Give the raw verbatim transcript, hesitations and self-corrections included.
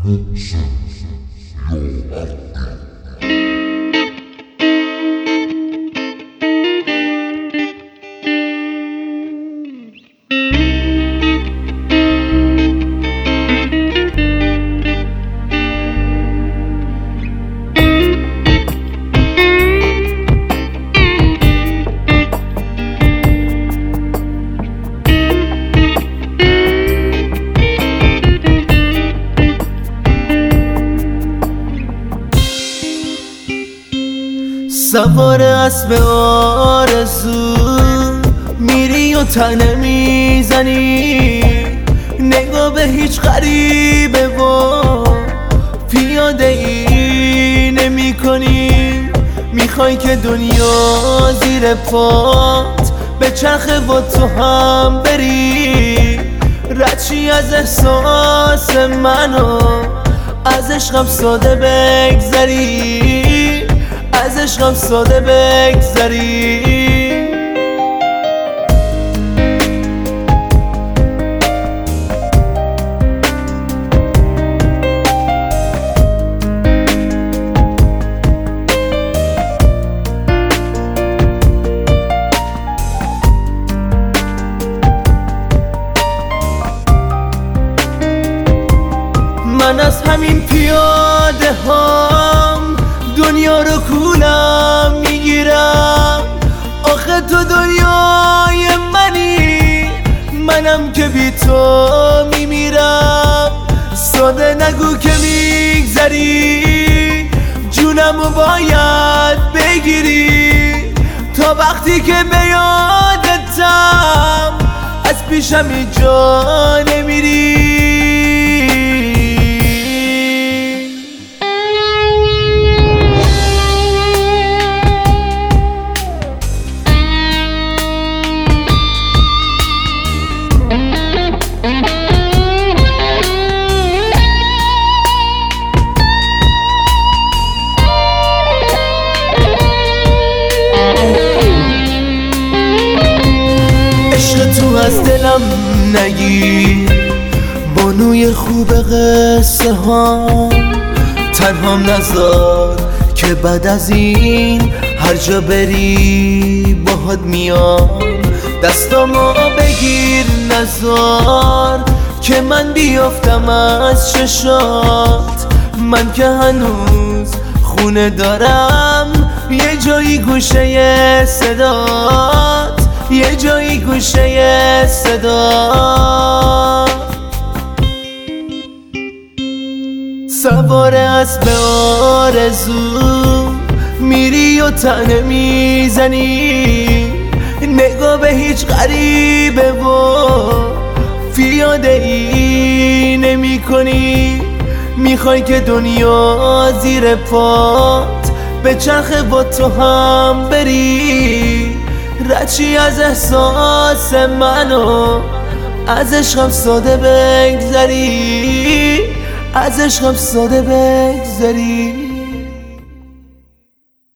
سوار اسب آرزو میری و تنه میزنی، نگاه به هیچ غریبه و پیاده ای نمی کنی. میخوای که دنیا زیر پات به چرخه و تو هم بری، ردشی از احساس منو از عشقم ساده بگذری، از عشقم ساده بگذری. من از همین پیاده هم دنیا رو کولم میگیرم. آخه تو دنیای منی، منم که بی تو میمیرم. ساده نگو که میگذری، جونمو باید بگیری. تا وقتی که به یادتم از پیشم اینجا نمیری. تو از دلم نگیر، بانوی خوب قصه ها. تنهام نذار که بعد از این هر جا بری باهات میام. دستامو بگیر نذار که من بیافتم از چشات. من که هنوز خونه دارم یه جایی گوشه صدات، یه جایی گوشه صدا. سوار اسب آرزو میری و تنه میزنی، نگاه به هیچ غریبه و پیاده ای نمی کنی. میخوای که دنیا زیر پات به چرخه با تو هم بری، ردشی از احساس منو از عشقم ساده بگذری، از عشقم ساده بگذری.